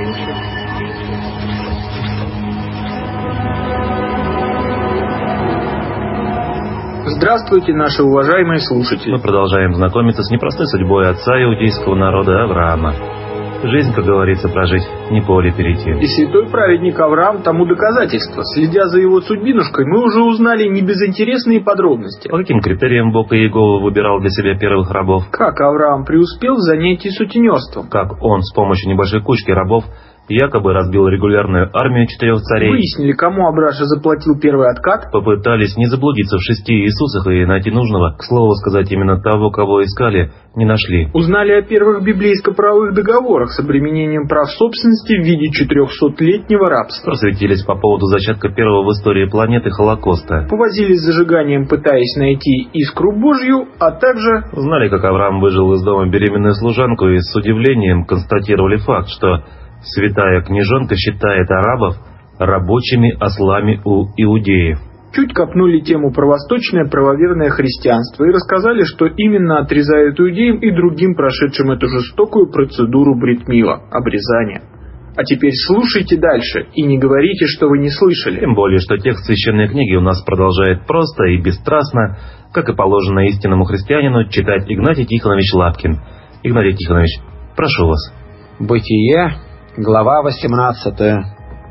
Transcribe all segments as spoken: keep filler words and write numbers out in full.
Здравствуйте, наши уважаемые слушатели. Мы продолжаем знакомиться с непростой судьбой отца иудейского народа Авраама. Жизнь, как говорится, прожить, не поле перейти. И святой праведник Авраам тому доказательство. Следя за его судьбинушкой, мы уже узнали небезынтересные подробности. По каким критериям Бог Иегова выбирал для себя первых рабов? Как Авраам преуспел в занятии сутенерством. Как он с помощью небольшой кучки рабов якобы разбил регулярную армию четырех царей. Выяснили, кому Абраша заплатил первый откат. Попытались не заблудиться в шести Иисусах и найти нужного. К слову сказать, именно того, кого искали, не нашли. Узнали о первых библейско-правовых договорах с обременением прав собственности в виде четырехсотлетнего рабства. Просветились по поводу зачатка первого в истории планеты Холокоста. Повозились с зажиганием, пытаясь найти искру Божью, а также... Узнали, как Авраам выжил из дома беременную служанку, и с удивлением констатировали факт, что святая княжонка считает арабов рабочими ослами у иудеев. Чуть копнули тему про восточное правоверное христианство и рассказали, что именно отрезают иудеям и другим прошедшим эту жестокую процедуру брит мила – обрезания. А теперь слушайте дальше и не говорите, что вы не слышали. Тем более, что текст священной книги у нас продолжает просто и бесстрастно, как и положено истинному христианину, читать Игнатий Тихонович Лапкин. Игнатий Тихонович, прошу вас. Бытие, глава восемнадцатая.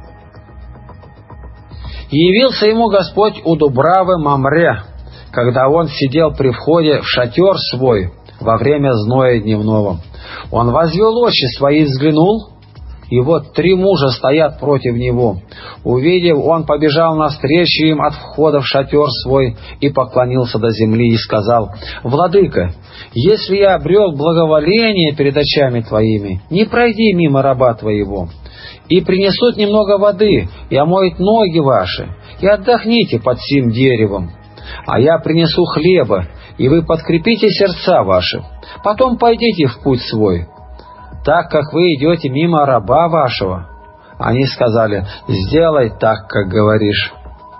«Явился ему Господь у Дубравы Мамре, когда он сидел при входе в шатер свой во время зноя дневного. Он возвел очи свои и взглянул, и вот три мужа стоят против него. Увидев, он побежал навстречу им от входа в шатер свой и поклонился до земли и сказал: «Владыка, если я обрел благоволение перед очами твоими, не пройди мимо раба твоего. И принесут немного воды, и омоют ноги ваши, и отдохните под сим деревом. А я принесу хлеба, и вы подкрепите сердца ваши. Потом пойдите в путь свой, так как вы идете мимо раба вашего». Они сказали: «Сделай так, как говоришь».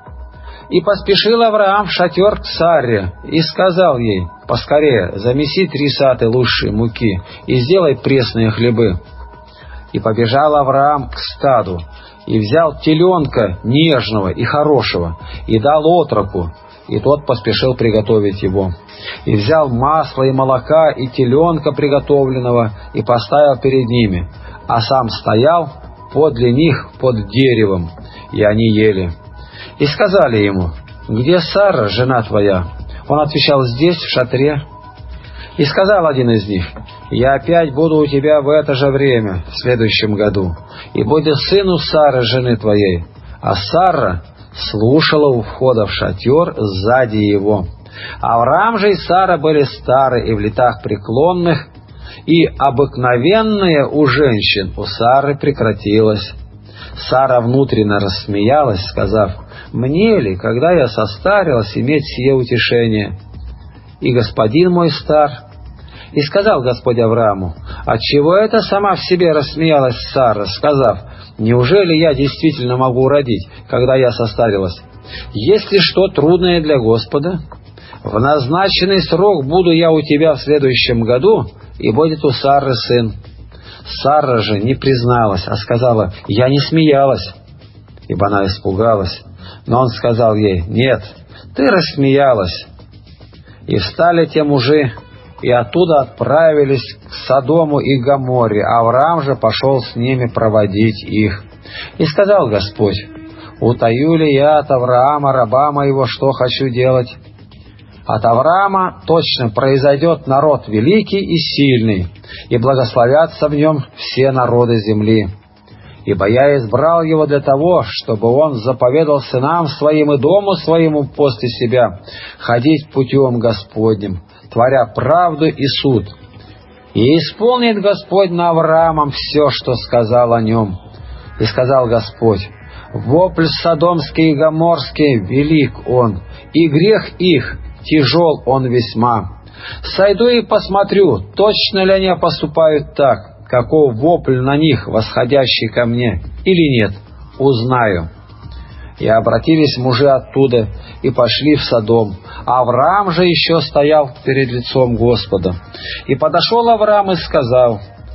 И поспешил Авраам в шатер к Сарре, и сказал ей: «Поскорее, замеси три саты лучшей муки, и сделай пресные хлебы». И побежал Авраам к стаду, и взял теленка нежного и хорошего, и дал отроку, и тот поспешил приготовить его. И взял масло и молока, и теленка приготовленного, и поставил перед ними, а сам стоял подле них под деревом, и они ели. И сказали ему: «Где Сара, жена твоя?» Он отвечал: «Здесь, в шатре». И сказал один из них: «Я опять буду у тебя в это же время, в следующем году, и будет сын у Сары, жены твоей». А Сара слушала у входа в шатер сзади его. Авраам же и Сара были стары и в летах преклонных, и обыкновенное у женщин у Сары прекратилось. Сара внутренно рассмеялась, сказав: «Мне ли, когда я состарилась, иметь сие утешение? И господин мой стар». И сказал Господь Аврааму: «Отчего это сама в себе рассмеялась Сара, сказав: неужели я действительно могу родить, когда я состарилась? Есть ли что трудное для Господа? В назначенный срок буду я у тебя в следующем году, и будет у Сары сын». Сара же не призналась, а сказала: «Я не смеялась», ибо она испугалась. Но он сказал ей: «Нет, ты рассмеялась». И встали те мужи, и оттуда отправились к Содому и Гоморре. Авраам же пошел с ними проводить их. И сказал Господь: «Утаю ли я от Авраама, раба моего, что хочу делать? От Авраама точно произойдет народ великий и сильный, и благословятся в нем все народы земли. Ибо я избрал его для того, чтобы он заповедал сынам своим и дому своему после себя ходить путем Господним, творя правду и суд. И исполнит Господь на Авраамом все, что сказал о нем». И сказал Господь: «Вопль содомский и гоморский велик он, и грех их тяжел он весьма. Сойду и посмотрю, точно ли они поступают так, каков вопль на них, восходящий ко мне, или нет, узнаю». И обратились мужи оттуда, и пошли в Содом. Авраам же еще стоял перед лицом Господа. И подошел Авраам и сказал: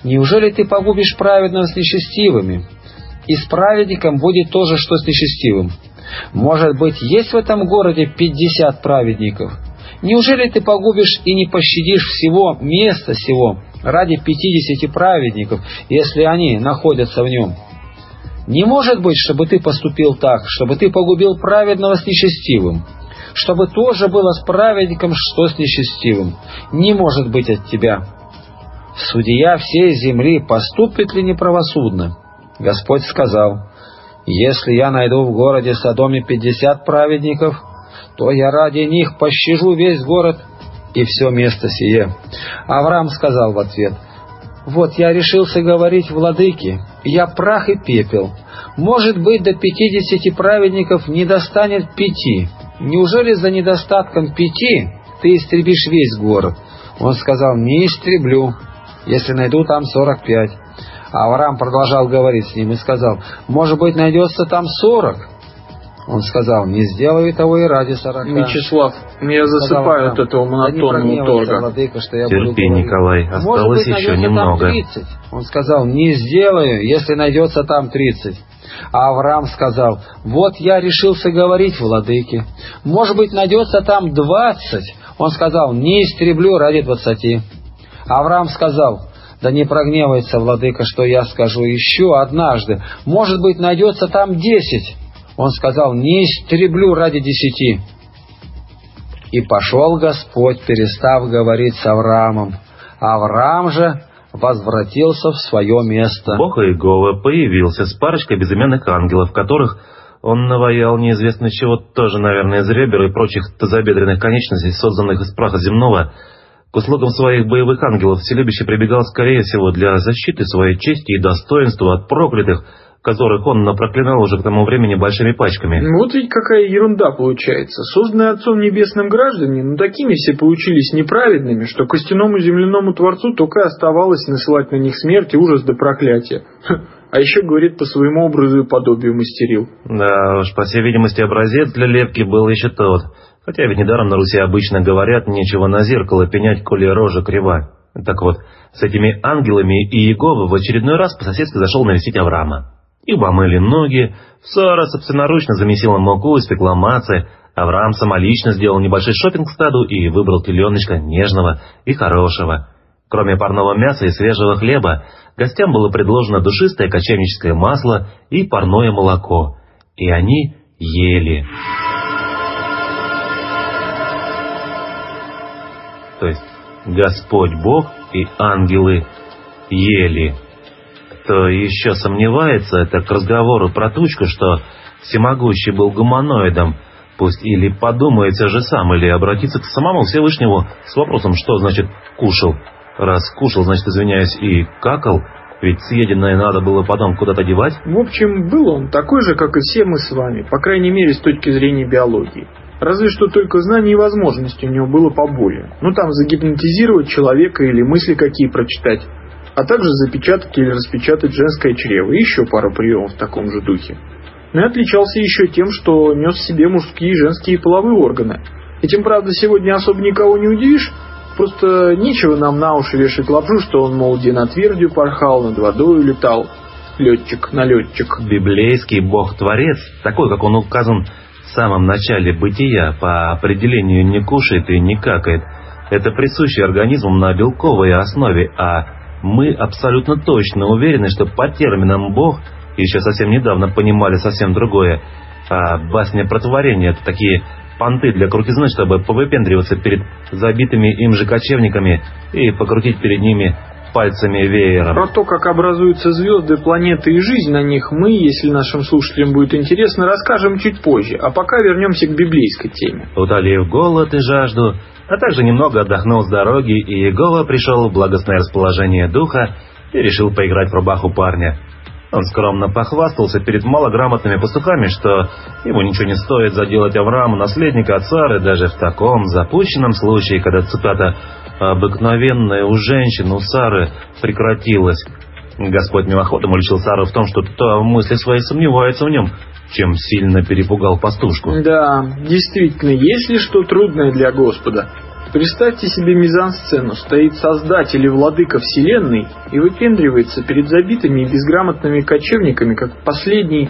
Неужели ты погубишь праведного с нечестивыми? И с праведником будет то же, что с нечестивым. Может быть, есть в этом городе пятьдесят праведников? Неужели ты погубишь и не пощадишь всего места сего ради пятидесяти праведников, если они находятся в нем? Не может быть, чтобы ты поступил так, чтобы ты погубил праведного с нечестивым, чтобы тоже было с праведником, что с нечестивым. Не может быть от тебя. Судья всей земли поступит ли неправосудно? Господь сказал: если я найду в городе Содоме пятьдесят праведников, то я ради них пощажу весь город и все место сие. Авраам сказал в ответ: вот я решился говорить владыке, я прах и пепел. Может быть, до пятидесяти праведников не достанет пяти. Неужели за недостатком пяти ты истребишь весь город? Он сказал: не истреблю, если найду там сорок пять. Авраам продолжал говорить с ним и сказал: может быть, найдется там сорок? Он сказал: не сделаю того и ради сорока. Вячеслав, я засыпаю от этого монотонного торга. Владыка, что я Терпи, буду Николай, осталось быть, еще немного. Он сказал: не сделаю, если найдется там тридцать. А Авраам сказал: вот я решился говорить владыке. Может быть, найдется там двадцать. Он сказал: не истреблю ради двадцати. Авраам сказал: да не прогневается владыка, что я скажу еще однажды. Может быть, найдется там десять. Он сказал: не истреблю ради десяти. И пошел Господь, перестав говорить с Авраамом. Авраам же возвратился в свое место. Бог Иегова появился с парочкой безымянных ангелов, которых он наваял неизвестно чего, тоже, наверное, из ребер и прочих тазобедренных конечностей, созданных из праха земного. К услугам своих боевых ангелов вселюбище прибегал скорее всего для защиты своей чести и достоинства от проклятых, которых он напроклинал уже к тому времени большими пачками. Вот ведь какая ерунда получается. Созданные Отцом Небесным граждане, ну такими все получились неправедными, что костяному земляному Творцу только и оставалось насылать на них смерть и ужас до проклятия. А еще, говорит, по своему образу и подобию мастерил. Да уж, по всей видимости, образец для лепки был еще тот. Хотя ведь недаром на Руси обычно говорят: нечего на зеркало пенять, коли рожа крива. Так вот, с этими ангелами и Иегова в очередной раз по-соседски зашел навестить Авраама. Их помыли ноги, Сара собственноручно замесила муку, испекла мацы, Авраам самолично сделал небольшой шопинг к стаду и выбрал теленочка нежного и хорошего. Кроме парного мяса и свежего хлеба, гостям было предложено душистое кочевническое масло и парное молоко. И они ели. То есть Господь Бог и ангелы ели. Кто еще сомневается, это к разговору про тучку, что всемогущий был гуманоидом, пусть или подумает все же сам, или обратится к самому Всевышнему с вопросом, что значит «кушал». Раз кушал, значит, извиняюсь, и какал, ведь съеденное надо было потом куда-то девать. В общем, был он такой же, как и все мы с вами, по крайней мере, с точки зрения биологии. Разве что только знаний и возможностей у него было поболее. Ну там загипнотизировать человека или мысли какие прочитать, а также запечатать или распечатать женское чрево и еще пару приемов в таком же духе. Но и отличался еще тем, что нес в себе мужские и женские половые органы. Этим, правда, сегодня особо никого не удивишь, просто нечего нам на уши вешать лапшу, что он, мол, где над твердью порхал, над водой летал, летчик на летчик. Библейский Бог-творец, такой, как он указан в самом начале бытия, по определению не кушает и не какает. Это присуще организмам на белковой основе, а мы абсолютно точно уверены, что по терминам «Бог» еще совсем недавно понимали совсем другое. А басня про творение — это такие понты для крутизны, чтобы повыпендриваться перед забитыми им же кочевниками и покрутить перед ними пальцами веером. Про то, как образуются звезды, планеты и жизнь на них, мы, если нашим слушателям будет интересно, расскажем чуть позже, а пока вернемся к библейской теме. Утолив голод и жажду, а также немного отдохнул с дороги, и Иегова пришел в благостное расположение духа и решил поиграть в рубаху парня. Он скромно похвастался перед малограмотными пастухами, что ему ничего не стоит заделать Аврааму наследника от Сары, даже в таком запущенном случае, когда, цитата, «обыкновенная у женщин, у Сары, прекратилась». Господь мимоходом уличил Сару в том, что та в мысли своей сомневается в нем, чем сильно перепугал пастушку. Да, действительно, есть ли что трудное для Господа? Представьте себе мизансцену. Стоит создатель и владыка вселенной и выпендривается перед забитыми и безграмотными кочевниками, как последний...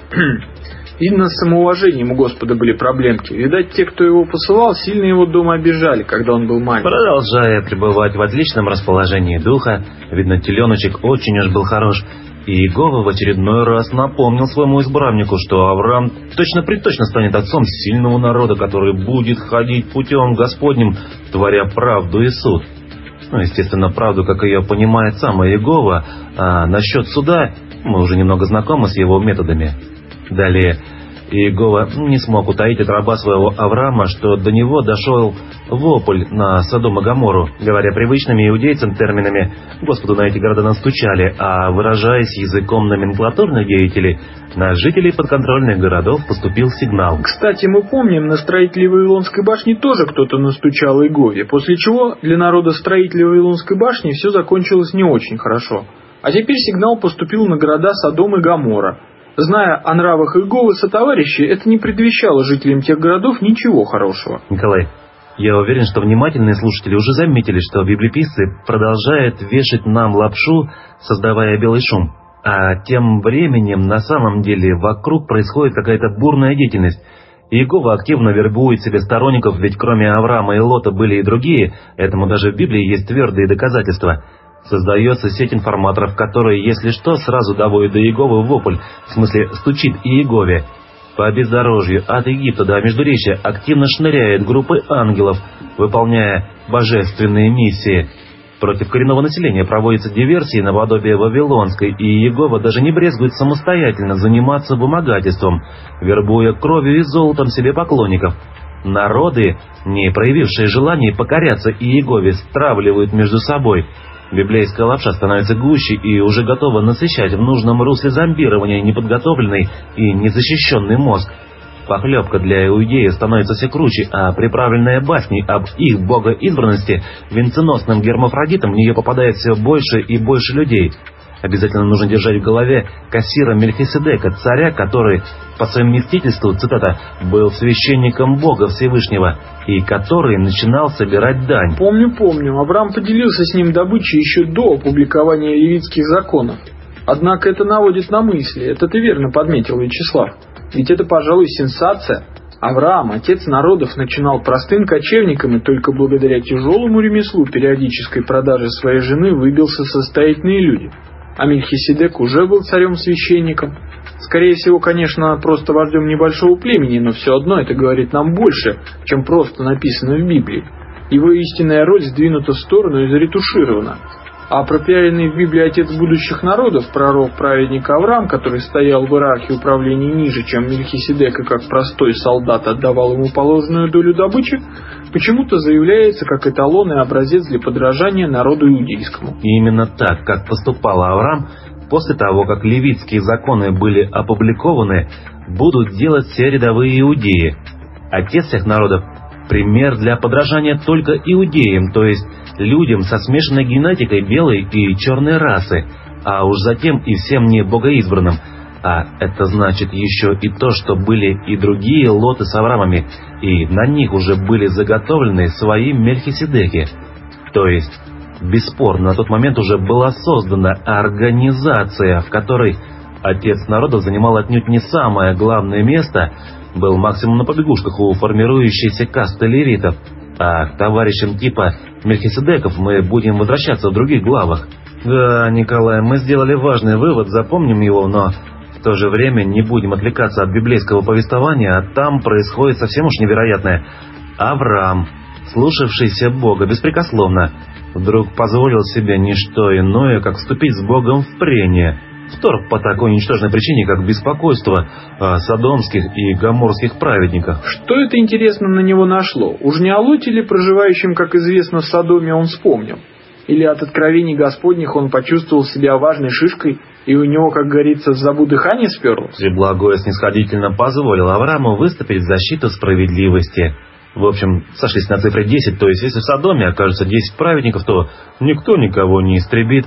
Видно, с самоуважением у Господа были проблемки. Видать, те, кто его посылал, сильно его дома обижали, когда он был маленький. Продолжая пребывать в отличном расположении духа, видно, теленочек очень уж был хорош, и Иегова в очередной раз напомнил своему избраннику, что Авраам точно-приточно станет отцом сильного народа, который будет ходить путем Господним, творя правду и суд. Ну, естественно, правду, как ее понимает сам Иегова, а насчет суда мы уже немного знакомы с его методами. Далее, Иегова не смог утаить от раба своего Авраама, что до него дошел вопль на Содом и Гоморру. Говоря привычными иудейцам терминами, Господу на эти города настучали, а выражаясь языком номенклатурных деятелей, на жителей подконтрольных городов поступил сигнал. Кстати, мы помним, на строителей Вавилонской башни тоже кто-то настучал Иегове, после чего для народа строителей Вавилонской башни все закончилось не очень хорошо. А теперь сигнал поступил на города Содом и Гоморра. Зная о нравах Иеговы сотоварищи, это не предвещало жителям тех городов ничего хорошего. Николай, я уверен, что внимательные слушатели уже заметили, что библейписцы продолжают вешать нам лапшу, создавая белый шум. А тем временем на самом деле вокруг происходит какая-то бурная деятельность. Иегова активно вербует себе сторонников, ведь кроме Авраама и Лота были и другие, этому даже в Библии есть твердые доказательства. Создается сеть информаторов, которые, если что, сразу доводят до Иеговы вопль, в смысле стучит Иегове. По бездорожью от Египта до Междуречья активно шныряют группы ангелов, выполняя божественные миссии. Против коренного населения проводятся диверсии наподобие Вавилонской, и Иегова даже не брезгует самостоятельно заниматься вымогательством, вербуя кровью и золотом себе поклонников. Народы, не проявившие желание покоряться Иегове, стравливают между собой. Библейская лапша становится гуще и уже готова насыщать в нужном русле зомбирования неподготовленный и незащищенный мозг. Похлебка для иудеев становится все круче, а приправленная басней об их богоизбранности венценосным гермафродитом в нее попадает все больше и больше людей. Обязательно нужно держать в голове кассира Мельхиседека, царя, который по совместительству, цитата, был священником Бога Всевышнего, и который начинал собирать дань. Помню, помню. Авраам поделился с ним добычей еще до опубликования левитских законов. Однако это наводит на мысли. Это ты верно подметил, Вячеслав. Ведь это, пожалуй, сенсация. Авраам, отец народов, начинал простым кочевником и только благодаря тяжелому ремеслу периодической продажи своей жены выбился состоятельные люди. А Мельхиседек уже был царем-священником. Скорее всего, конечно, просто вождем небольшого племени, но все одно это говорит нам больше, чем просто написано в Библии. Его истинная роль сдвинута в сторону и заретуширована. А пропиаренный в Библии отец будущих народов, пророк-праведник Авраам, который стоял в иерархии управления ниже, чем Мельхиседек, и как простой солдат отдавал ему положенную долю добычи, почему-то заявляется как эталон и образец для подражания народу иудейскому. И именно так, как поступал Авраам, после того, как левитские законы были опубликованы, будут делать все рядовые иудеи. Отец всех народов – пример для подражания только иудеям, то есть людям со смешанной генетикой белой и черной расы, а уж затем и всем не богоизбранным. А это значит еще и то, что были и другие Лоты с Авраамами, и на них уже были заготовлены свои Мельхиседеки. То есть, бесспорно, на тот момент уже была создана организация, в которой отец народов занимал отнюдь не самое главное место, был максимум на побегушках у формирующейся касты левитов, а к товарищам типа Мельхиседеков мы будем возвращаться в других главах. Да, Николай, мы сделали важный вывод, запомним его, но в то же время не будем отвлекаться от библейского повествования, а там происходит совсем уж невероятное. Авраам, слушавшийся Бога беспрекословно, вдруг позволил себе не что иное, как вступить с Богом в прение. Вторг по такой ничтожной причине, как беспокойство о содомских и гоморских праведниках. Что это, интересно, на него нашло? Уж не о Лоте ли, проживающем, как известно, в Содоме, он вспомнил? Или от откровений Господних он почувствовал себя важной шишкой, и у него, как говорится, в забу дыхание сперлось? Всеблагое снисходительно позволил Аврааму выступить в защиту справедливости. В общем, сошлись на цифре десять, то есть если в Содоме окажется десять праведников, то никто никого не истребит.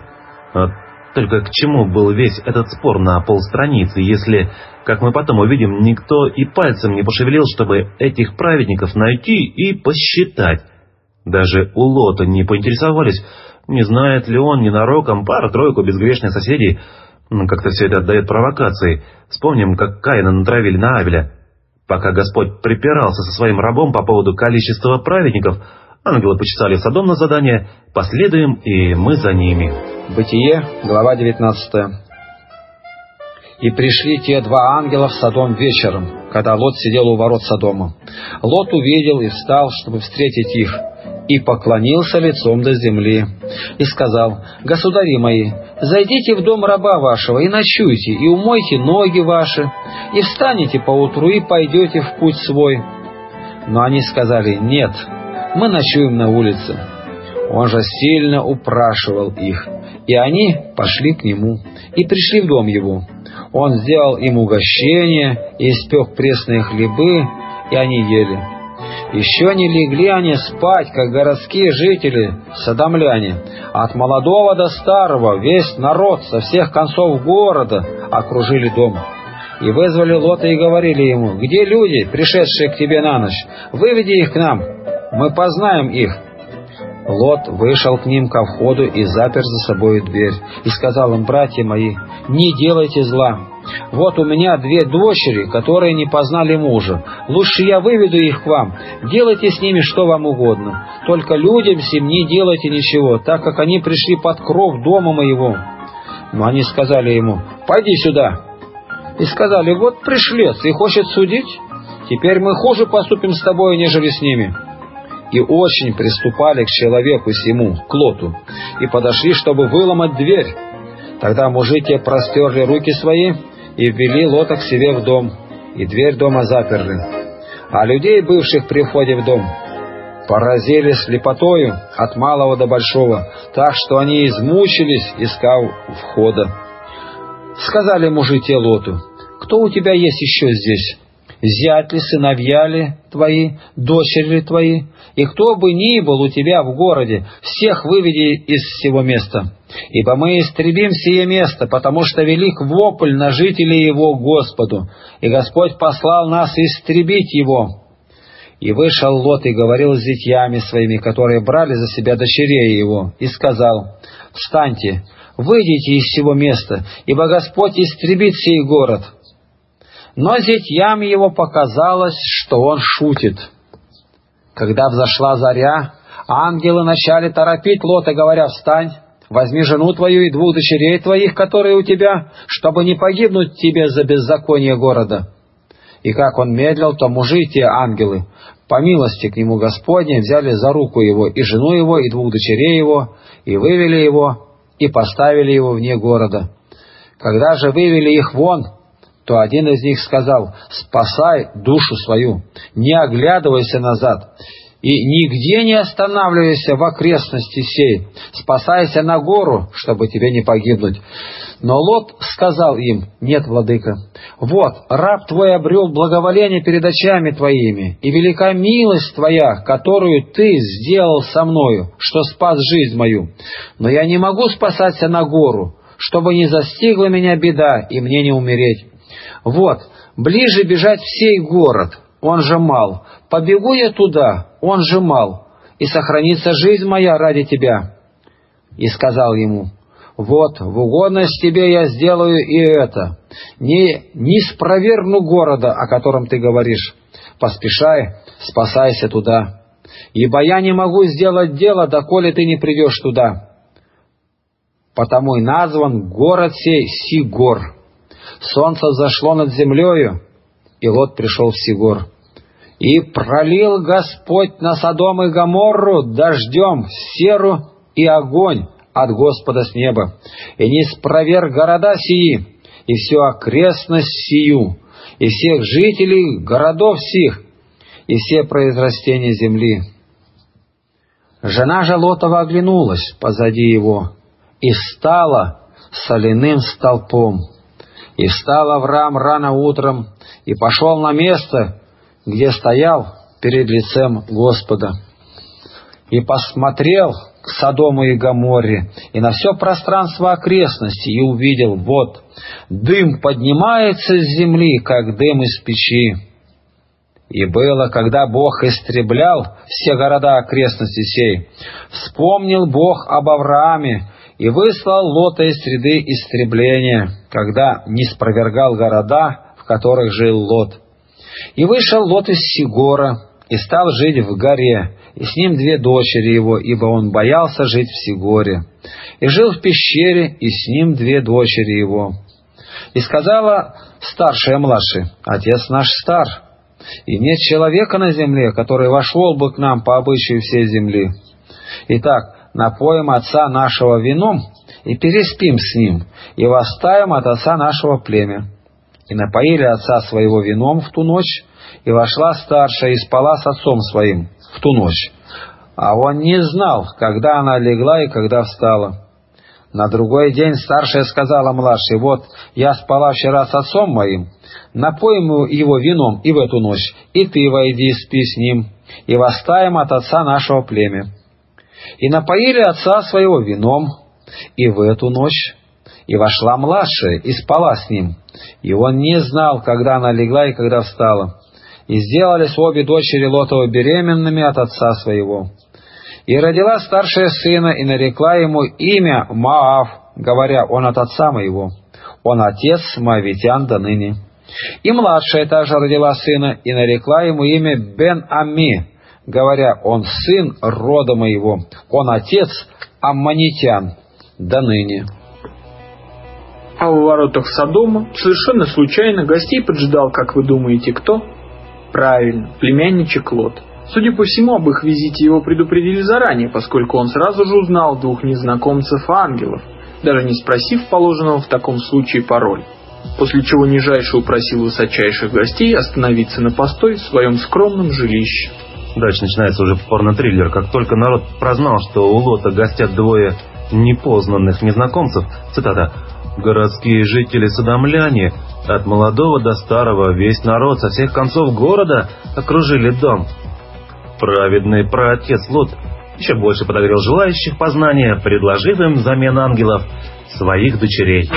Только к чему был весь этот спор на полстраницы, если, как мы потом увидим, никто и пальцем не пошевелил, чтобы этих праведников найти и посчитать? Даже у Лота не поинтересовались, не знает ли он ненароком пару-тройку безгрешных соседей. Как-то все это отдает провокации. Вспомним, как Каина натравили на Авеля. Пока Господь припирался со своим рабом по поводу количества праведников, ангелы почесали Содом на задание, последуем и мы за ними. Бытие, глава девятнадцатая. И пришли те два ангела в Содом вечером, когда Лот сидел у ворот Содома. Лот увидел и встал, чтобы встретить их, и поклонился лицом до земли, и сказал: «Государи мои, зайдите в дом раба вашего, и ночуйте, и умойте ноги ваши, и встанете поутру, и пойдете в путь свой». Но они сказали: «Нет, мы ночуем на улице». Он же сильно упрашивал их, и они пошли к нему, и пришли в дом его. Он сделал им угощение, и испек пресные хлебы, и они ели. Еще не легли они спать, как городские жители, содомляне. От молодого до старого весь народ со всех концов города окружили дом. И вызвали Лота и говорили ему: «Где люди, пришедшие к тебе на ночь? Выведи их к нам, мы познаем их». Лот вышел к ним ко входу и запер за собой дверь, и сказал им: «Братья мои, не делайте зла. Вот у меня две дочери, которые не познали мужа. Лучше я выведу их к вам. Делайте с ними что вам угодно. Только людям сим не делайте ничего, так как они пришли под кров дома моего». Но они сказали ему: «Пойди сюда». И сказали: «Вот пришлец и хочет судить. Теперь мы хуже поступим с тобой, нежели с ними». И очень приступали к человеку сему, к Лоту, и подошли, чтобы выломать дверь. Тогда мужи те простерли руки свои и ввели Лота к себе в дом, и дверь дома заперли. А людей, бывших при входе в дом, поразили слепотою от малого до большого, так что они измучились, искав входа. Сказали мужи те Лоту: «Кто у тебя есть еще здесь? Зять ли, сыновья ли твои, дочери ли твои? И кто бы ни был у тебя в городе, всех выведи из сего места. Ибо мы истребим сие место, потому что велик вопль на жителей его Господу, и Господь послал нас истребить его». И вышел Лот и говорил с зятьями своими, которые брали за себя дочерей его, и сказал: «Встаньте, выйдите из сего места, ибо Господь истребит сей город». Но зятьям его показалось, что он шутит. Когда взошла заря, ангелы начали торопить Лота, говоря: «Встань, возьми жену твою и двух дочерей твоих, которые у тебя, чтобы не погибнуть тебе за беззаконие города». И как он медлил, то мужи те ангелы, по милости к нему Господней, взяли за руку его и жену его, и двух дочерей его, и вывели его, и поставили его вне города. Когда же вывели их вон, то один из них сказал: «Спасай душу свою, не оглядывайся назад, и нигде не останавливайся в окрестности сей, спасайся на гору, чтобы тебе не погибнуть». Но Лот сказал им: «Нет, владыка, вот раб твой обрел благоволение перед очами твоими, и велика милость твоя, которую ты сделал со мною, что спас жизнь мою. Но я не могу спасаться на гору, чтобы не застигла меня беда, и мне не умереть. Вот, ближе бежать в сей город, он же мал. Побегу я туда, он же мал, и сохранится жизнь моя ради тебя». И сказал ему: «Вот, в угодность тебе я сделаю и это. Не, не спровергну города, о котором ты говоришь. Поспешай, спасайся туда. Ибо я не могу сделать дело, доколе ты не придешь туда. Потому и назван город сей Сигор. Солнце взошло над землею, и Лот пришел в Сигор. И пролил Господь на Содом и Гоморру дождем серу и огонь от Господа с неба, и не спроверг города сии, и всю окрестность сию, и всех жителей городов сих, и все произрастения земли». Жена же Лотова оглянулась позади его, и стала соляным столпом. И встал Авраам рано утром, и пошел на место, где стоял перед лицем Господа. И посмотрел к Содому и Гоморре, и на все пространство окрестности, и увидел: вот, дым поднимается с земли, как дым из печи. И было, когда Бог истреблял все города окрестности сей, вспомнил Бог об Аврааме и выслал Лота из среды истребления, когда не спровергал города, в которых жил Лот. И вышел Лот из Сигора и стал жить в горе, и с ним две дочери его, ибо он боялся жить в Сигоре. И жил в пещере, и с ним две дочери его. И сказала старшая младшей: «Отец наш стар, и нет человека на земле, который вошел бы к нам по обычаю всей земли. Итак, напоим отца нашего вином и переспим с ним, и восставим от отца нашего племя». И напоили отца своего вином в ту ночь, и вошла старшая и спала с отцом своим в ту ночь. А он не знал, когда она легла и когда встала. На другой день старшая сказала младшей: «Вот, я спала вчера с отцом моим, напоим его вином и в эту ночь, и ты войди, спи с ним, и восставим от отца нашего племя». И напоили отца своего вином и в эту ночь, и вошла младшая и спала с ним, и он не знал, когда она легла и когда встала. И сделались обе дочери Лотова беременными от отца своего. И родила старшая сына, и нарекла ему имя Моав, говоря: «Он от отца моего, он отец моавитян до ныне». И младшая также родила сына, и нарекла ему имя Бен-Амми, говоря: «Он сын рода моего, он отец аммонитян до ныне». А у воротах Содома совершенно случайно гостей поджидал, как вы думаете, кто? Правильно, племянничек Лот. Судя по всему, об их визите его предупредили заранее, поскольку он сразу же узнал двух незнакомцев-ангелов, даже не спросив положенного в таком случае пароль. После чего нижайше упросил высочайших гостей остановиться на постой в своем скромном жилище. Дальше начинается уже порно-триллер. Как только народ прознал, что у Лота гостят двое непознанных незнакомцев, цитата: «Городские жители-содомляне, от молодого до старого, весь народ со всех концов города окружили дом». Праведный праотец Лот еще больше подогрел желающих познания, предложив им взамен ангелов своих дочерей.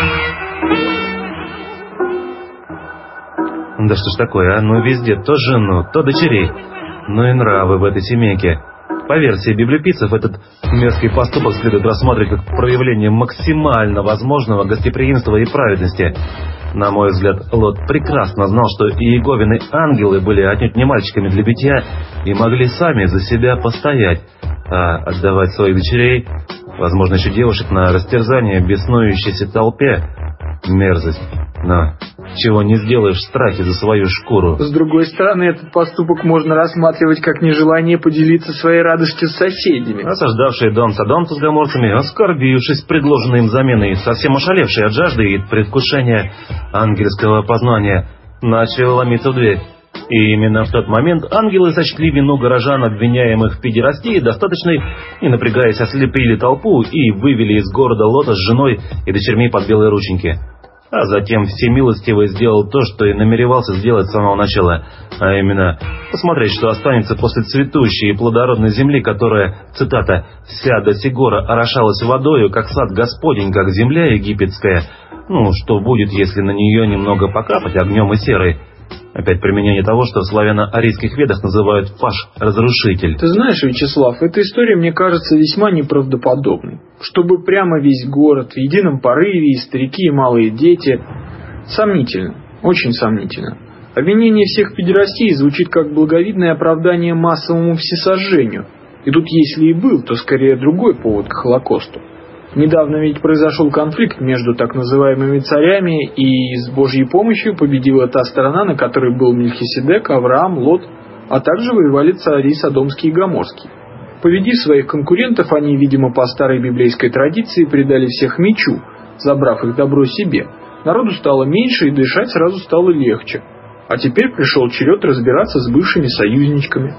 Да что ж такое, а? Ну везде то жену, то дочерей. Ну и нравы в этой семейке. По версии библиописцев, этот мерзкий поступок следует рассматривать как проявление максимально возможного гостеприимства и праведности. На мой взгляд, Лот прекрасно знал, что Иеговины ангелы были отнюдь не мальчиками для битья и могли сами за себя постоять, а отдавать своих дочерей, возможно, еще девушек, на растерзание беснующейся толпе — мерзость. Но чего не сделаешь в страхе за свою шкуру. С другой стороны, этот поступок можно рассматривать как нежелание поделиться своей радостью с соседями. Осаждавшие дом содомцы с гоморцами, оскорбившись предложенной им заменой, совсем ошалевшие от жажды и предвкушения ангельского познания, начали ломиться в дверь. И именно в тот момент ангелы сочли вину горожан, обвиняемых в педерастии, достаточной, не напрягаясь, ослепили толпу и вывели из города Лота с женой и дочерьми под белые рученьки. А затем всемилостивый сделал то, что и намеревался сделать с самого начала, а именно посмотреть, что останется после цветущей и плодородной земли, которая, цитата, «вся до сих гора орошалась водою, как сад Господень, как земля египетская». Ну, что будет, если на нее немного покапать огнем и серой? Опять применение того, что в славяно-арийских ведах называют «паш-разрушитель». Ты знаешь, Вячеслав, эта история мне кажется весьма неправдоподобной. Чтобы прямо весь город в едином порыве, и старики, и малые дети. Сомнительно, очень сомнительно. Обвинение всех педерастий звучит как благовидное оправдание массовому всесожжению. И тут, если и был, то скорее другой повод к Холокосту. Недавно ведь произошел конфликт между так называемыми царями, и с Божьей помощью победила та сторона, на которой был Мельхиседек, Авраам, Лот, а также воевали цари Содомские и Гоморские. Победив своих конкурентов, они, видимо, по старой библейской традиции предали всех мечу, забрав их добро себе. Народу стало меньше, и дышать сразу стало легче. А теперь пришел черед разбираться с бывшими союзничками.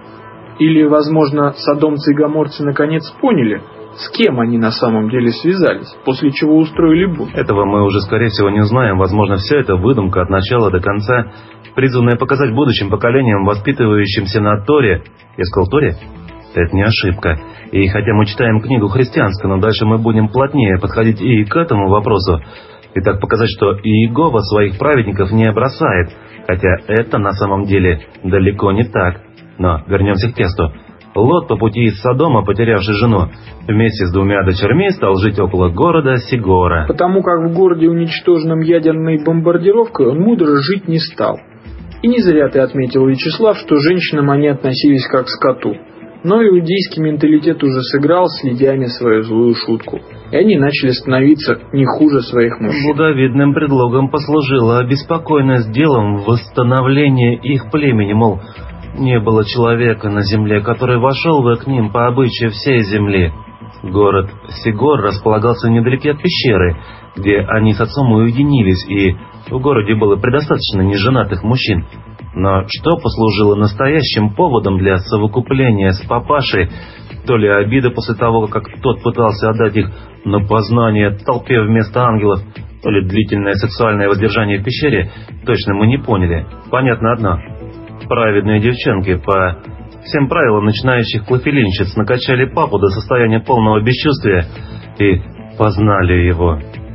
Или, возможно, содомцы и гоморцы наконец поняли, с кем они на самом деле связались, после чего устроили бунт. Этого мы уже, скорее всего, не узнаем. Возможно, все это выдумка от начала до конца, призванная показать будущим поколениям, воспитывающимся на Торе. Я сказал Торе? Это не ошибка. И хотя мы читаем книгу христианскую, но дальше мы будем плотнее подходить и к этому вопросу. и так показать, что Иегова своих праведников не бросает, хотя это на самом деле далеко не так. Но вернемся к тексту. Лот по пути из Содома, потерявший жену, вместе с двумя дочерьми стал жить около города Сигора. Потому как в городе, уничтоженном ядерной бомбардировкой, он мудро жить не стал. И не зря ты отметил, Вячеслав, что женщинам они относились как к скоту. Но иудейский менталитет уже сыграл с лидями свою злую шутку, и они начали становиться не хуже своих мужчин. Благовидным предлогом послужила обеспокоенность делом восстановления их племени, мол, не было человека на земле, который вошел бы к ним по обычаю всей земли. Город Сигор располагался недалеко от пещеры, где они с отцом уединились, и в городе было предостаточно неженатых мужчин. Но что послужило настоящим поводом для совокупления с папашей, то ли обида после того, как тот пытался отдать их на познание толпе вместо ангелов, то ли длительное сексуальное воздержание в пещере, точно мы не поняли. Понятно одно. Праведные девчонки по всем правилам начинающих клофелинщиц накачали папу до состояния полного бесчувствия и познали его.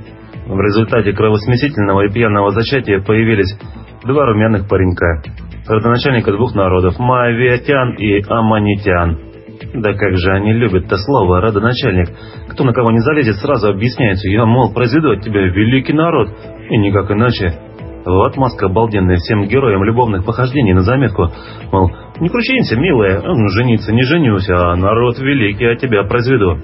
В результате кровосмесительного и пьяного зачатия появились два румяных паренька, родоначальника двух народов, моавитян и аммонитян. Да как же они любят-то слово «родоначальник». Кто на кого не залезет, сразу объясняется: я, мол, произведу от тебя великий народ, и никак иначе. Вот маска обалденная всем героям любовных похождений на заметку, мол, не кручинься, милая, жениться не женюсь, а народ великий от тебя произведу.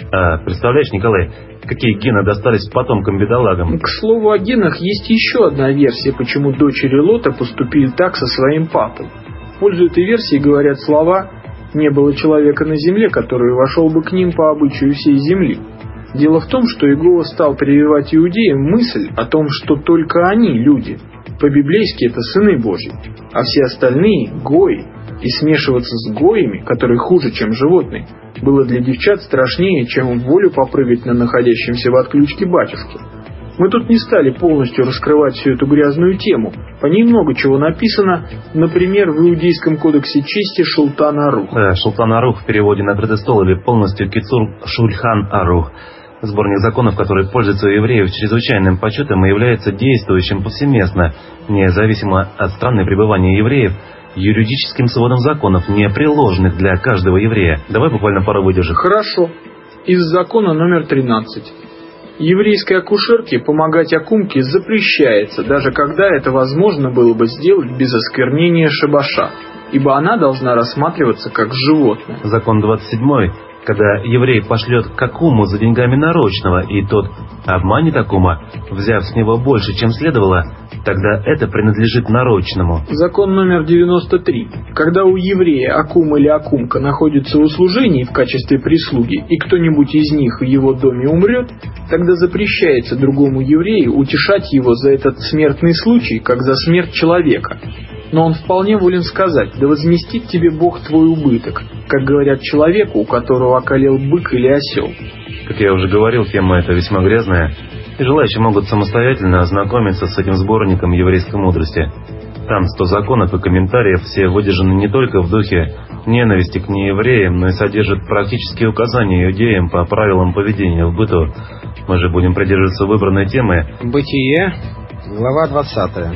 А представляешь, Николай, какие гены достались потомкам-бедолагам? К слову о генах, есть еще одна версия, почему дочери Лота поступили так со своим папой. В пользу этой версии говорят слова «не было человека на земле, который вошел бы к ним по обычаю всей земли». Дело в том, что Иегова стал прививать иудеям мысль о том, что только они люди. По-библейски это сыны Божьи, а все остальные – гои. И смешиваться с гоями, которые хуже, чем животные, было для девчат страшнее, чем в волю попрыгать на находящемся в отключке батюшке. Мы тут не стали полностью раскрывать всю эту грязную тему. По ней много чего написано, например, в Иудейском кодексе чести Шултан Арух. Да, Шултан Арух в переводе на открытый стол или полностью Кицур Шульхан Арух. Сборник законов, который пользуется у евреев чрезвычайным почетом и является действующим повсеместно, независимо от страны пребывания евреев, юридическим сводом законов, не приложенных для каждого еврея. Давай буквально пару выдержек. Хорошо. Из закона номер тринадцать. Еврейской акушерке помогать акумке запрещается, даже когда это возможно было бы сделать без осквернения шабаша, ибо она должна рассматриваться как животное. Закон двадцать седьмой. Когда еврей пошлет к акуму за деньгами нарочного, и тот обманет акума, взяв с него больше, чем следовало, тогда это принадлежит нарочному. Закон номер девяносто три. Когда у еврея акум или акумка находится в услужении в качестве прислуги, и кто-нибудь из них в его доме умрет, тогда запрещается другому еврею утешать его за этот смертный случай, как за смерть человека. Но он вполне волен сказать: да возместит тебе Бог твой убыток, как говорят человеку, у которого околел бык или осел. Как я уже говорил, тема эта весьма грязная, и желающие могут самостоятельно ознакомиться с этим сборником еврейской мудрости. Там сто законов и комментариев, все выдержаны не только в духе ненависти к неевреям, но и содержат практические указания иудеям по правилам поведения в быту. Мы же будем придерживаться выбранной темы. Бытие, глава двадцатая.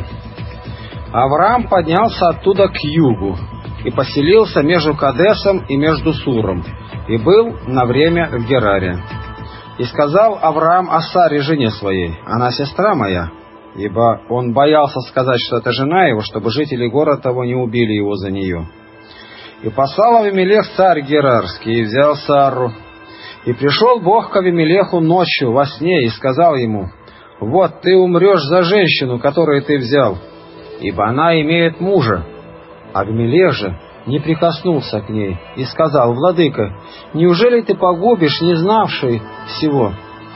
Авраам поднялся оттуда к югу и поселился между Кадесом и между Суром, и был на время в Гераре. И сказал Авраам о Саре, жене своей: она сестра моя, ибо он боялся сказать, что это жена его, чтобы жители города того не убили его за нее. И послал Авимелех царь Герарский, и взял Сару. И пришел Бог к Авимелеху ночью во сне и сказал ему: вот ты умрешь за женщину, которую ты взял, ибо она имеет мужа. Авимелех же не прикоснулся к ней и сказал: владыка, неужели ты погубишь не знавший всего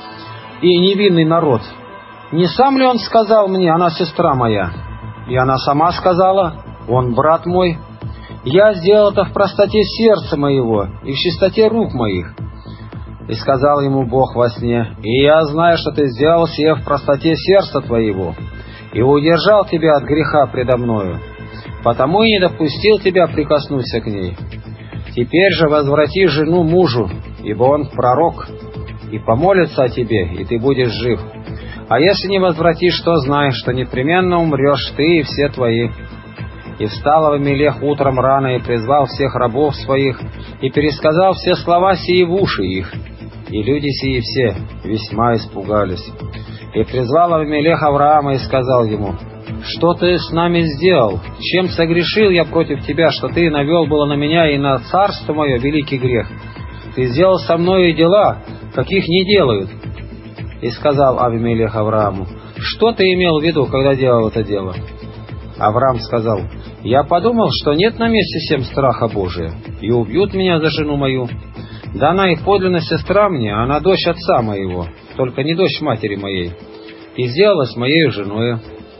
и невинный народ? Не сам ли он сказал мне: она сестра моя? И она сама сказала: он брат мой. Я сделал это в простоте сердца моего и в чистоте рук моих. И сказал ему Бог во сне: и я знаю, что ты сделал сие в простоте сердца твоего, и удержал тебя от греха предо мною, потому и не допустил тебя прикоснуться к ней. Теперь же возврати жену мужу, ибо он пророк, и помолится о тебе, и ты будешь жив. А если не возвратишь, то знай, что непременно умрешь ты и все твои». И встал Авимелех утром рано и призвал всех рабов своих, и пересказал все слова сии в уши их. И люди сии все весьма испугались. И призвал Авимелех Авраама и сказал ему: «Что ты с нами сделал? Чем согрешил я против тебя, что ты навел было на меня и на царство мое великий грех? Ты сделал со мною дела, каких не делают». И сказал Авимелех Аврааму: «Что ты имел в виду, когда делал это дело?» Авраам сказал: «Я подумал, что нет на месте всем страха Божия, и убьют меня за жену мою. Да она и подлинная сестра мне, она дочь отца моего, только не дочь матери моей, и сделалась моей женой.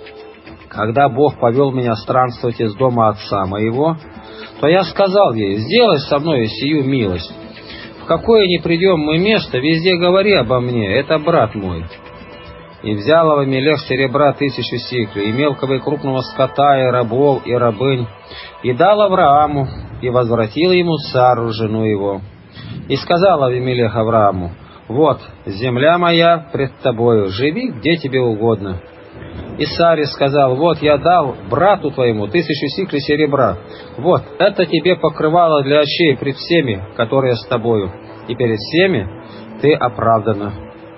Когда Бог повел меня странствовать из дома отца моего, то я сказал ей: сделай со мной сию милость. В какое ни придем мы место, везде говори обо мне, это брат мой». И взял Авимелех серебра тысячу сиклей, и мелкого и крупного скота, и рабов, и рабынь, и дал Аврааму, и возвратил ему Сару, жену его. И сказал Авимелех Аврааму: «Вот, земля моя пред тобою, живи где тебе угодно». И Саре сказал: «Вот я дал брату твоему тысячу сиклей серебра, вот, это тебе покрывало для очей пред всеми, которые с тобою, и перед всеми ты оправдана».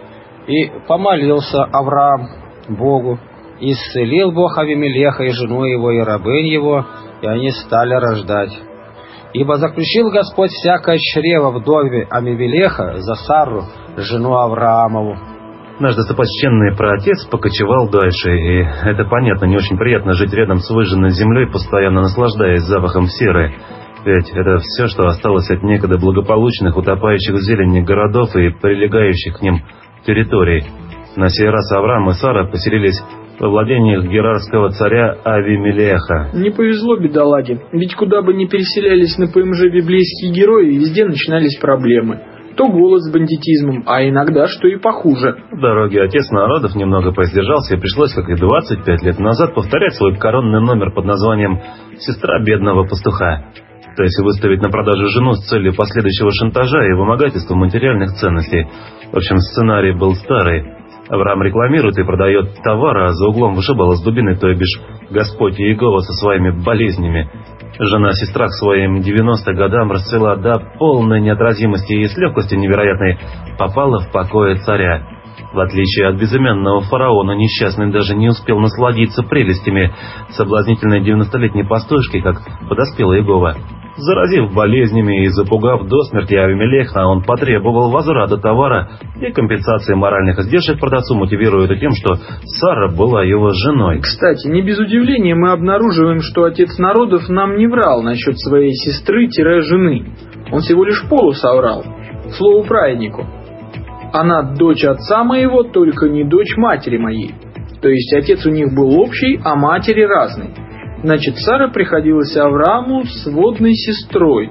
И помолился Авраам Богу, и исцелил Бог Авимелеха и жену его, и рабынь его, и они стали рождать. Ибо заключил Господь всякое чрево в доме Авимелеха за Сару, жену Авраамову. Наш достопочтенный праотец покочевал дальше, и это понятно, не очень приятно жить рядом с выжженной землей, постоянно наслаждаясь запахом серы. Ведь это все, что осталось от некогда благополучных, утопающих в зелени городов и прилегающих к ним территорий. На сей раз Авраам и Сара поселились во владениях герарского царя Авимелеха. Не повезло бедолаге, ведь куда бы ни переселялись на ПМЖ библейские герои, везде начинались проблемы. То голод с бандитизмом, а иногда что и похуже. В дороге отец народов немного поиздержался, и пришлось, как и двадцать пять лет назад, повторять свой коронный номер под названием «Сестра бедного пастуха». То есть выставить на продажу жену с целью последующего шантажа и вымогательства материальных ценностей. В общем, сценарий был старый. Авраам рекламирует и продает товар, а за углом вышибала с дубиной, то бишь Господь Иегова со своими болезнями. Жена-сестра к своим девяноста годам расцвела до полной неотразимости и с легкостью невероятной попала в покое царя. В отличие от безымянного фараона, несчастный даже не успел насладиться прелестями соблазнительной девяностолетней пастушки, как подоспела Иегова. Заразив болезнями и запугав до смерти Авимелеха, он потребовал возврата товара и компенсации моральных издержек продавцу, мотивируя это тем, что Сара была его женой. Кстати, не без удивления мы обнаруживаем, что отец народов нам не врал насчет своей сестры-жены. Он всего лишь полусоврал, слову праведнику. Она дочь отца моего, только не дочь матери моей. То есть отец у них был общий, а матери разный. Значит, Сара приходилась Аврааму сводной сестрой.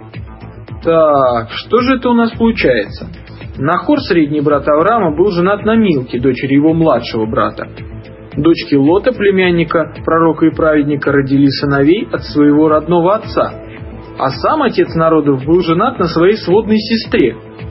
Так, что же это у нас получается? Нахор, средний брат Авраама, был женат на Милке, дочери его младшего брата. Дочки Лота, племянника пророка и праведника, родили сыновей от своего родного отца. А сам отец народов был женат на своей сводной сестре.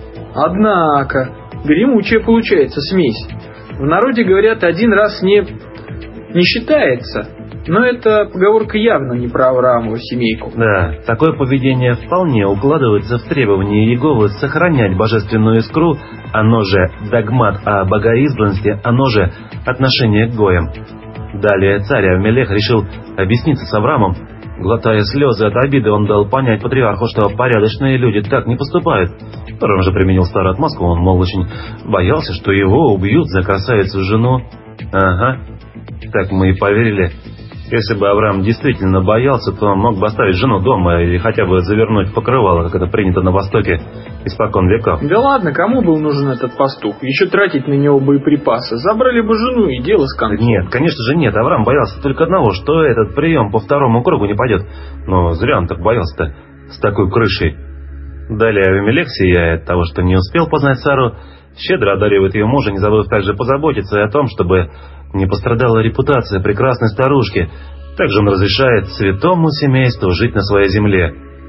Однако, гремучая получается смесь. В народе говорят, один раз не, не считается. Но эта поговорка явно не про Авраамову семейку. Да, такое поведение вполне укладывается в требование Иеговы сохранять божественную искру, оно же догмат о богоизбранности, оно же отношение к гоям. Далее царь Авимелех решил объясниться с Авраамом. Глотая слезы от обиды, он дал понять патриарху, что порядочные люди так не поступают. Второй же применил старую отмазку, он, мол, очень боялся, что его убьют за красавицу жену. Ага, так мы и поверили. Если бы Авраам действительно боялся, то он мог бы оставить жену дома или хотя бы завернуть в покрывало, как это принято на Востоке испокон веков. Да ладно, кому был нужен этот пастух? Еще тратить на него боеприпасы. Забрали бы жену и дело с концом. Нет, конечно же нет. Авраам боялся только одного, что этот прием по второму кругу не пойдет. Но зря он так боялся-то с такой крышей. Далее Авимелех, сияя от того, что не успел познать Сару, щедро одаривает ее мужа, не забыв также позаботиться о том, чтобы не пострадала репутация прекрасной старушки. Также он разрешает святому семейству жить на своей земле.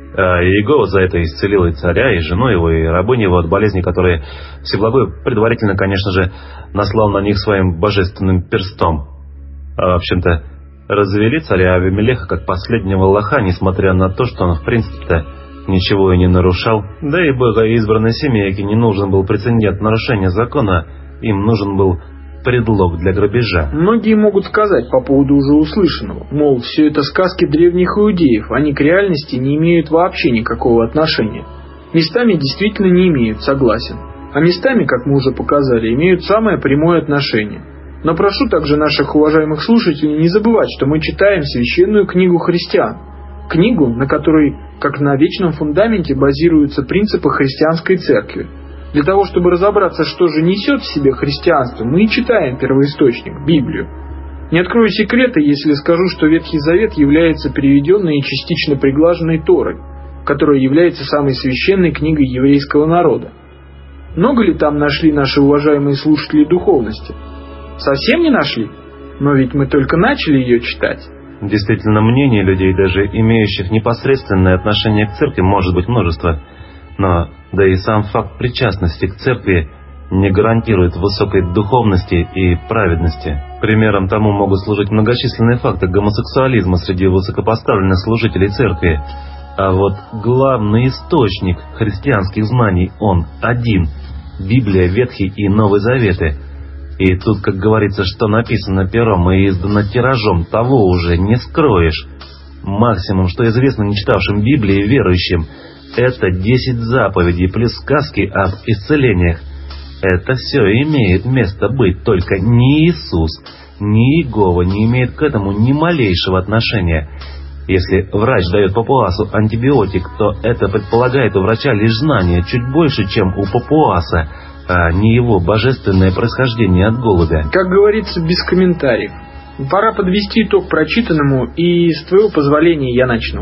А Иегова за это исцелил и царя, и жену его, и рабыню его от болезней, которые Всеблагой предварительно, конечно же, наслал на них своим божественным перстом. А, в общем-то, развели царя Авимелеха как последнего лоха, несмотря на то, что он, в принципе-то, ничего и не нарушал. Да и богоизбранной семейке не нужен был прецедент нарушения закона, им нужен был предлог для грабежа. Многие могут сказать по поводу уже услышанного, мол, все это сказки древних иудеев, они к реальности не имеют вообще никакого отношения. Местами действительно не имеют, согласен. А местами, как мы уже показали, имеют самое прямое отношение. Но прошу также наших уважаемых слушателей не забывать, что мы читаем священную книгу христиан. Книгу, на которой, как на вечном фундаменте, базируются принципы христианской церкви. Для того, чтобы разобраться, что же несет в себе христианство, мы и читаем первоисточник, Библию. Не открою секрета, если скажу, что Ветхий Завет является переведенной и частично приглаженной Торой, которая является самой священной книгой еврейского народа. Много ли там нашли наши уважаемые слушатели духовности? Совсем не нашли? Но ведь мы только начали ее читать. Действительно, мнений людей, даже имеющих непосредственное отношение к церкви, может быть множество. Но да и сам факт причастности к церкви не гарантирует высокой духовности и праведности. Примером тому могут служить многочисленные факты гомосексуализма среди высокопоставленных служителей церкви. А вот главный источник христианских знаний, он один – Библия, Ветхий и Новый Заветы. И тут, как говорится, что написано пером и издано тиражом, того уже не скроешь. Максимум, что известно не читавшим Библии верующим, это десять заповедей плюс сказки об исцелениях. Это все имеет место быть, только ни Иисус, ни Иегова не имеет к этому ни малейшего отношения. Если врач дает папуасу антибиотик, то это предполагает у врача лишь знание чуть больше, чем у папуаса, а не его божественное происхождение от голубя. Как говорится, без комментариев. Пора подвести итог прочитанному, и с твоего позволения я начну.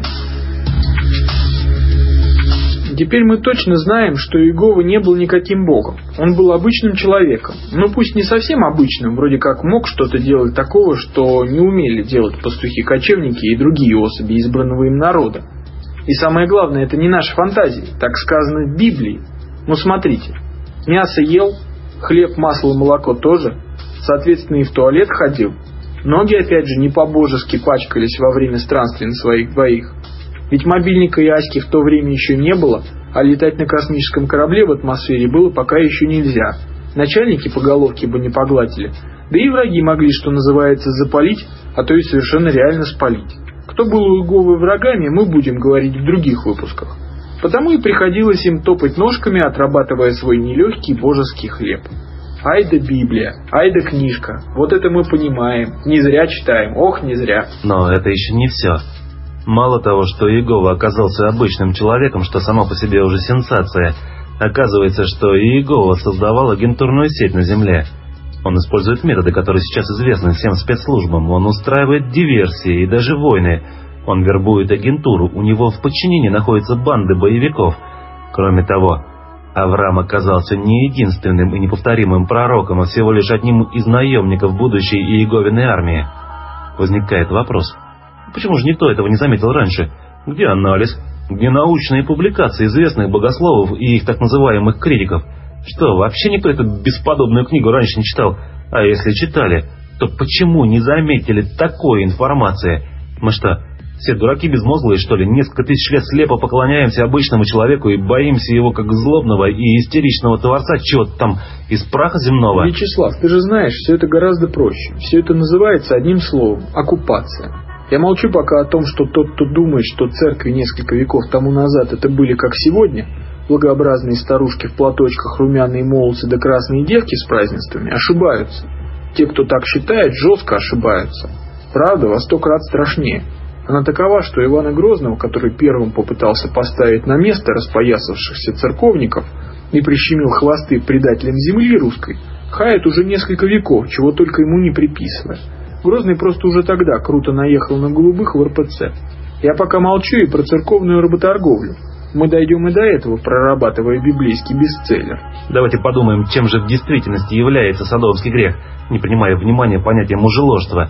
Теперь мы точно знаем, что Иегова не был никаким богом. Он был обычным человеком. Ну пусть не совсем обычным, вроде как мог что-то делать такого, что не умели делать пастухи-кочевники и другие особи избранного им народа. И самое главное, это не наши фантазии, так сказано в Библии. Ну смотрите, мясо ел, хлеб, масло, молоко тоже, соответственно и в туалет ходил. Ноги опять же не по-божески пачкались во время странствий на своих двоих. Ведь мобильника и Аськи в то время еще не было, а летать на космическом корабле в атмосфере было пока еще нельзя. Начальники по головке бы не погладили, да и враги могли, что называется, запалить, а то и совершенно реально спалить. Кто был у Иеговы врагами, мы будем говорить в других выпусках. Потому и приходилось им топать ножками, отрабатывая свой нелегкий божеский хлеб. Ай да Библия, ай да книжка, вот это мы понимаем, не зря читаем, ох, не зря. Но это еще не все. Мало того, что Иегова оказался обычным человеком, что само по себе уже сенсация, оказывается, что Иегова создавал агентурную сеть на Земле. Он использует методы, которые сейчас известны всем спецслужбам. Он устраивает диверсии и даже войны. Он вербует агентуру, у него в подчинении находятся банды боевиков. Кроме того, Авраам оказался не единственным и неповторимым пророком, а всего лишь одним из наемников будущей Иеговиной армии. Возникает вопрос. Почему же никто этого не заметил раньше? Где анализ? Где научные публикации известных богословов и их так называемых критиков? Что, вообще никто эту бесподобную книгу раньше не читал? А если читали, то почему не заметили такой информации? Мы что, все дураки безмозглые, что ли? Несколько тысяч лет слепо поклоняемся обычному человеку и боимся его как злобного и истеричного творца чего-то там из праха земного? Вячеслав, ты же знаешь, все это гораздо проще. Все это называется одним словом – оккупация. Я молчу пока о том, что тот, кто думает, что церкви несколько веков тому назад это были как сегодня, благообразные старушки в платочках, румяные молодцы да красные девки с празднествами, ошибаются. Те, кто так считает, жестко ошибаются. Правда, во сто крат страшнее. Она такова, что Ивана Грозного, который первым попытался поставить на место распоясавшихся церковников и прищемил хвосты предателям земли русской, хает уже несколько веков, чего только ему не приписывая. Грозный просто уже тогда круто наехал на голубых в эр пэ цэ. Я пока молчу и про церковную работорговлю. Мы дойдем и до этого, прорабатывая библейский бестселлер. Давайте подумаем, чем же в действительности является содомский грех, не принимая внимания понятия мужеложства.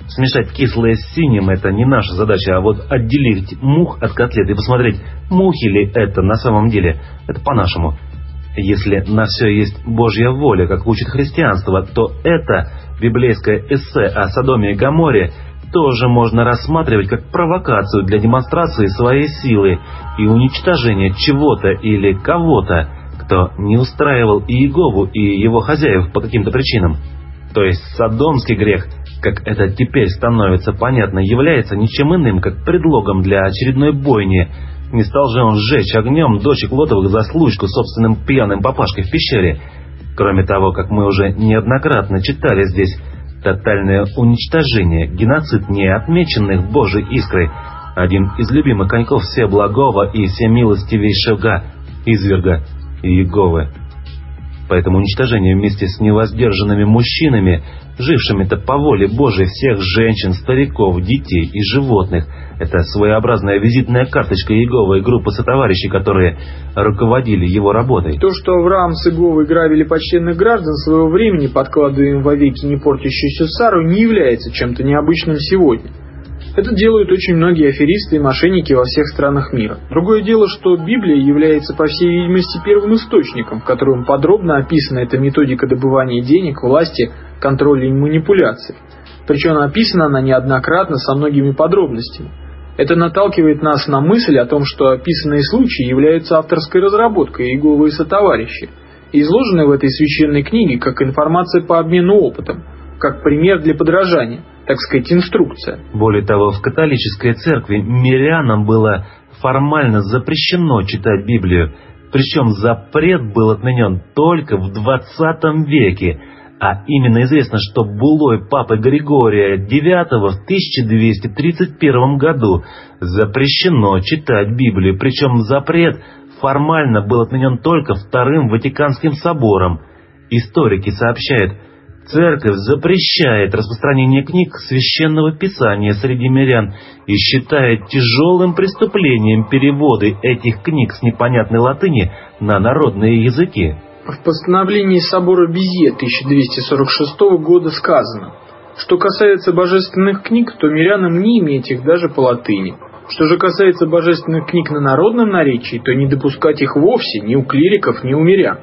Смешать кислое с синим — это не наша задача, а вот отделить мух от котлет и посмотреть, мухи ли это на самом деле, это по-нашему. Если на все есть Божья воля, как учит христианство, то это библейское эссе о Содоме и Гоморре тоже можно рассматривать как провокацию для демонстрации своей силы и уничтожения чего-то или кого-то, кто не устраивал Иегову и его хозяев по каким-то причинам. То есть содомский грех, как это теперь становится понятно, является ничем иным, как предлогом для очередной бойни. Не стал же он сжечь огнем дочек Лотовых за случку собственным пьяным папашкой в пещере. Кроме того, как мы уже неоднократно читали здесь, тотальное уничтожение, геноцид неотмеченных Божьей искрой, один из любимых коньков Всеблагого и Всемилостивейшего изверга Иеговы. Поэтому уничтожение вместе с невоздержанными мужчинами, жившими-то по воле Божией, всех женщин, стариков, детей и животных, это своеобразная визитная карточка Иеговы и группы сотоварищей, которые руководили его работой. То, что Авраам с Иеговой грабили почтенных граждан своего времени, подкладывая им вовеки не портящуюся Сару, не является чем-то необычным сегодня. Это делают очень многие аферисты и мошенники во всех странах мира. Другое дело, что Библия является, по всей видимости, первым источником, в котором подробно описана эта методика добывания денег, власти, контроля и манипуляций. Причем описана она неоднократно со многими подробностями. Это наталкивает нас на мысль о том, что описанные случаи являются авторской разработкой Иеговы и сотоварищей, и изложены в этой священной книге как информация по обмену опытом, как пример для подражания, так сказать, инструкция. Более того, в католической церкви мирянам было формально запрещено читать Библию, причем запрет был отменен только в двадцатом веке, а именно известно, что буллой папы Григория девятого в тысяча двести тридцать первом году запрещено читать Библию, причем запрет формально был отменен только Вторым Ватиканским собором. Историки сообщают, церковь запрещает распространение книг Священного Писания среди мирян и считает тяжелым преступлением переводы этих книг с непонятной латыни на народные языки. В постановлении собора Безье тысяча двести сорок шестого года сказано, что касается божественных книг, то мирянам не иметь их даже по латыни. Что же касается божественных книг на народном наречии, то не допускать их вовсе ни у клириков, ни у мирян.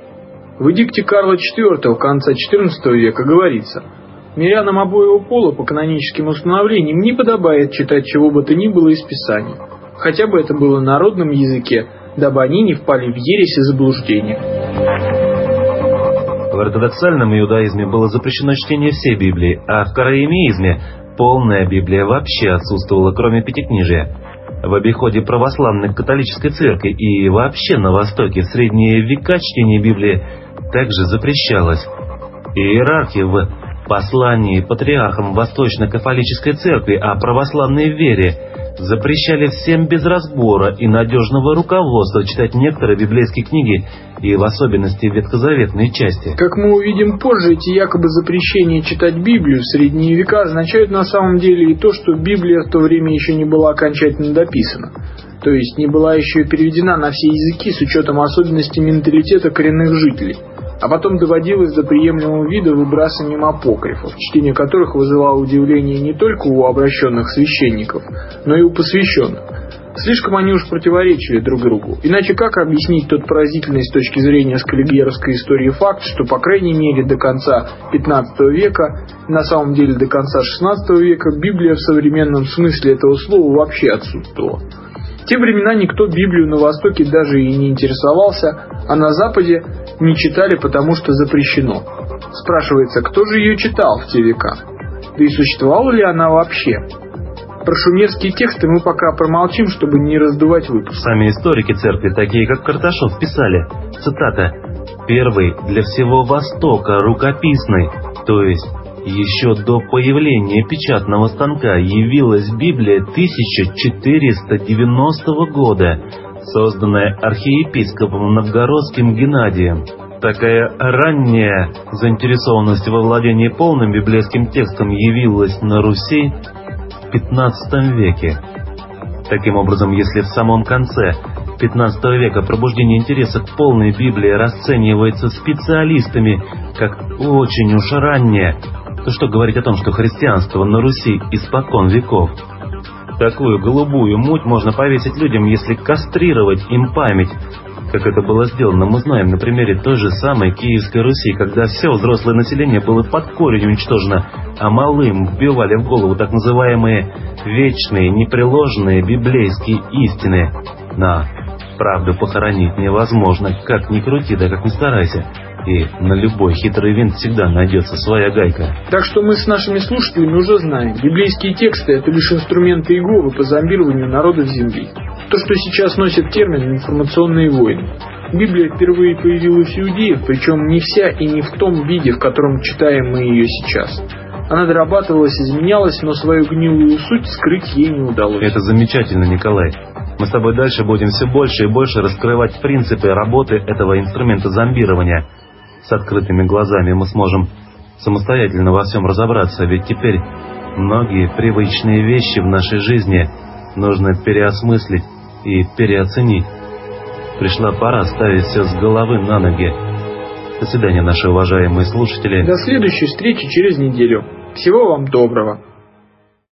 В эдикте Карла четвёртого конца четырнадцатого века говорится: мирянам обоего пола по каноническим установлениям не подобает читать чего бы то ни было из Писаний, хотя бы это было на народном языке, дабы они не впали в ересь и заблуждение. В ортодоксальном иудаизме было запрещено чтение всей Библии, а в караимеизме полная Библия вообще отсутствовала, кроме пятикнижия. В обиходе православной католической церкви и вообще на Востоке в средние века чтение Библии также запрещалось. Иерархи в послании патриархам Восточно-католической церкви о православной вере запрещали всем без разбора и надежного руководства читать некоторые библейские книги, и в особенности ветхозаветные части. Как мы увидим позже, эти якобы запрещения читать Библию в средние века означают на самом деле и то, что Библия в то время еще не была окончательно дописана, то есть не была еще переведена на все языки с учетом особенностей менталитета коренных жителей, а потом доводилось до приемлемого вида выбрасыванием апокрифов, чтение которых вызывало удивление не только у обращенных священников, но и у посвященных. Слишком они уж противоречили друг другу. Иначе как объяснить тот поразительный с точки зрения скаллигеровской истории факт, что по крайней мере до конца пятнадцатого века, на самом деле до конца шестнадцатого века, Библия в современном смысле этого слова вообще отсутствовала. В те времена никто Библию на Востоке даже и не интересовался, а на Западе не читали, потому что запрещено. Спрашивается, кто же ее читал в те века? Да и существовала ли она вообще? Про шумерские тексты мы пока промолчим, чтобы не раздувать выпуск. Сами историки церкви, такие как Карташов, писали, цитата, «Первый для всего Востока рукописный, то есть еще до появления печатного станка, явилась Библия тысяча четыреста девяностого года, созданная архиепископом Новгородским Геннадием». Такая ранняя заинтересованность во владении полным библейским текстом явилась на Руси в пятнадцатом веке. Таким образом, если в самом конце пятнадцатого века пробуждение интереса к полной Библии расценивается специалистами как очень уж раннее, то что говорить о том, что христианство на Руси испокон веков? Такую голубую муть можно повесить людям, если кастрировать им память, как это было сделано, мы знаем на примере той же самой Киевской Руси, когда все взрослое население было под корень уничтожено, а малым вбивали в голову так называемые вечные, непреложные библейские истины. Но правду похоронить невозможно, как ни крути, да как ни старайся. И на любой хитрый винт всегда найдется своя гайка. Так что мы с нашими слушателями уже знаем, библейские тексты — это лишь инструменты Иеговы по зомбированию народов Земли. То, что сейчас носит термин «информационные войны». Библия впервые появилась у иудеев, причем не вся и не в том виде, в котором читаем мы ее сейчас. Она дорабатывалась, изменялась, но свою гнилую суть скрыть ей не удалось. Это замечательно, Николай. Мы с тобой дальше будем все больше и больше раскрывать принципы работы этого инструмента зомбирования. С открытыми глазами мы сможем самостоятельно во всем разобраться, ведь теперь многие привычные вещи в нашей жизни нужно переосмыслить и переоценить. Пришла пора ставить все с головы на ноги. До свидания, наши уважаемые слушатели. До следующей встречи через неделю. Всего вам доброго.